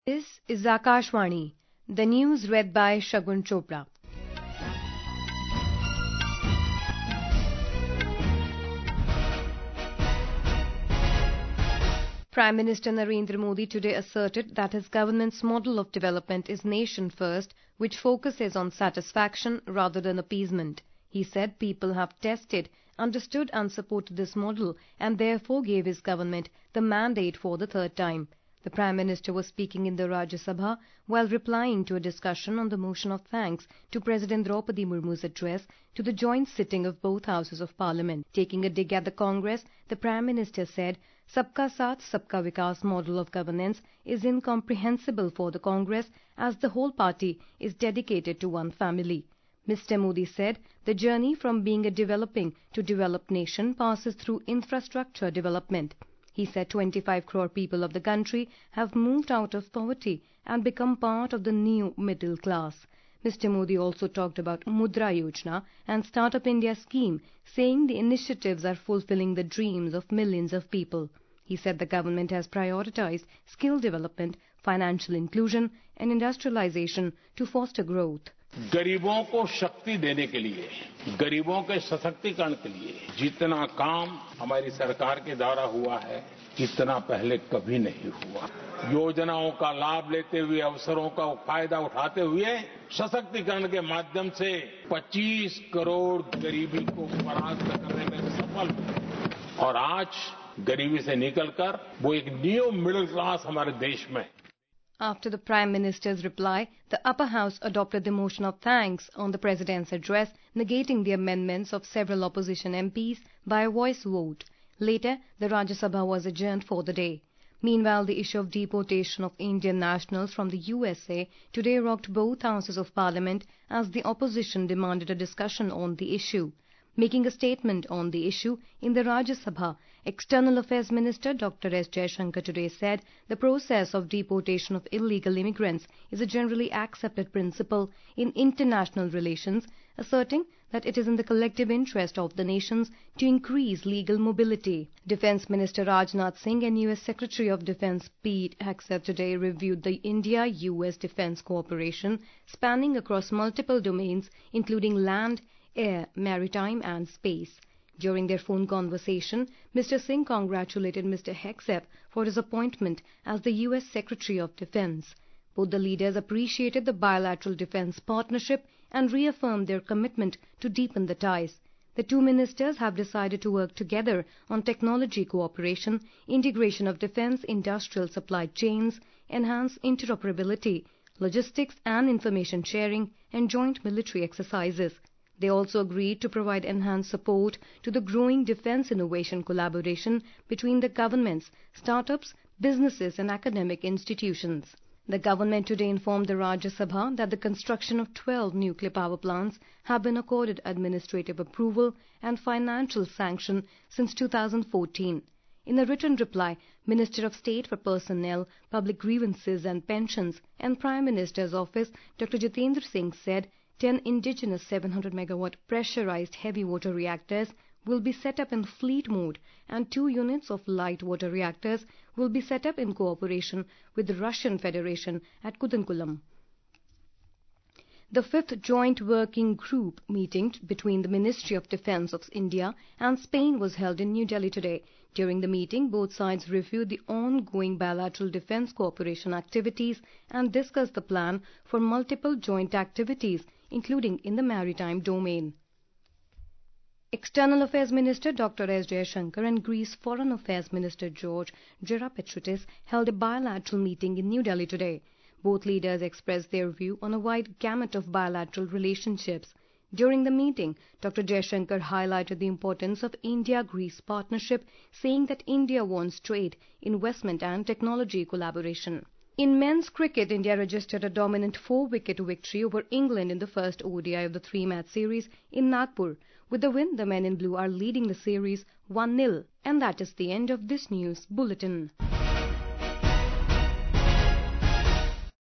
This is Akashvani, the news read by Shagun Chopra. Prime Minister Narendra Modi today asserted that his government's model of development is nation first, which focuses on satisfaction rather than appeasement. He said people have tested, understood and supported this model and therefore gave his government the mandate for the third time. The Prime Minister was speaking in the Rajya Sabha while replying to a discussion on the motion of thanks to President Draupadi Murmu's address to the joint sitting of both houses of Parliament. Taking a dig at the Congress, the Prime Minister said, Sabka Saath Sabka Vikas model of governance is incomprehensible for the Congress as the whole party is dedicated to one family. Mr. Modi said the journey from being a developing to developed nation passes through infrastructure development. He said 25 crore people of the country have moved out of poverty and become part of the new middle class. Mr. Modi also talked about Mudra Yojana and Startup India scheme, saying the initiatives are fulfilling the dreams of millions of people. He said the government has prioritized skill development, financial inclusion and industrialization to foster growth. गरीबों को शक्ति देने के लिए, गरीबों के सशक्तिकरण के लिए जितना काम हमारी सरकार के द्वारा हुआ है, इतना पहले कभी नहीं हुआ। योजनाओं का लाभ लेते हुए, अवसरों का फायदा उठाते हुए सशक्तिकरण के माध्यम से 25 करोड़ गरीबी को परास्त करने में सफल हुए और आज गरीबी से निकलकर वो एक न्यू मिडिल क्लास हमारे देश में। After the Prime Minister's reply, the upper house adopted the motion of thanks on the President's address, negating the amendments of several opposition MPs by a voice vote. Later, the Rajya Sabha was adjourned for the day. Meanwhile, the issue of deportation of Indian nationals from the USA today rocked both houses of Parliament as the opposition demanded a discussion on the issue. Making a statement on the issue in the Rajya Sabha, External Affairs Minister Dr. S. Jaishankar today said the process of deportation of illegal immigrants is a generally accepted principle in international relations, asserting that it is in the collective interest of the nations to increase legal mobility. Defence Minister Rajnath Singh and US Secretary of Defence Pete Hegseth today reviewed the India-US defence cooperation spanning across multiple domains including land, air, maritime and space. During their phone conversation, Mr. Singh congratulated Mr. Hegseth for his appointment as the US Secretary of Defence. Both the leaders appreciated the bilateral defence partnership and reaffirmed their commitment to deepen the ties. The two ministers have decided to work together on technology cooperation, integration of defence industrial supply chains, enhanced interoperability, logistics and information sharing, and joint military exercises. They also agreed to provide enhanced support to the growing defence innovation collaboration between the governments, startups, businesses and academic institutions. The government today informed the Rajya Sabha that the construction of 12 nuclear power plants have been accorded administrative approval and financial sanction since 2014. In a written reply, Minister of State for Personnel, Public Grievances and Pensions and Prime Minister's Office, Dr. Jitendra Singh said 10 indigenous 700-megawatt pressurized heavy water reactors will be set up in fleet mode and 2 units of light water reactors will be set up in cooperation with the Russian Federation at Kudankulam. The 5th Joint Working Group meeting between the Ministry of Defence of India and Spain was held in New Delhi today. During the meeting, both sides reviewed the ongoing bilateral defence cooperation activities and discussed the plan for multiple joint activities, including in the maritime domain. External Affairs Minister Dr. S. Jaishankar and Greece Foreign Affairs Minister George Gerapetritis held a bilateral meeting in New Delhi today. Both leaders expressed their view on a wide gamut of bilateral relationships. During the meeting, Dr. Jaishankar highlighted the importance of India-Greece partnership, saying that India wants trade, investment and technology collaboration. In men's cricket, India registered a dominant 4-wicket victory over England in the first ODI of the 3-match series in Nagpur. With the win, the men in blue are leading the series 1-0. And that is the end of this news bulletin.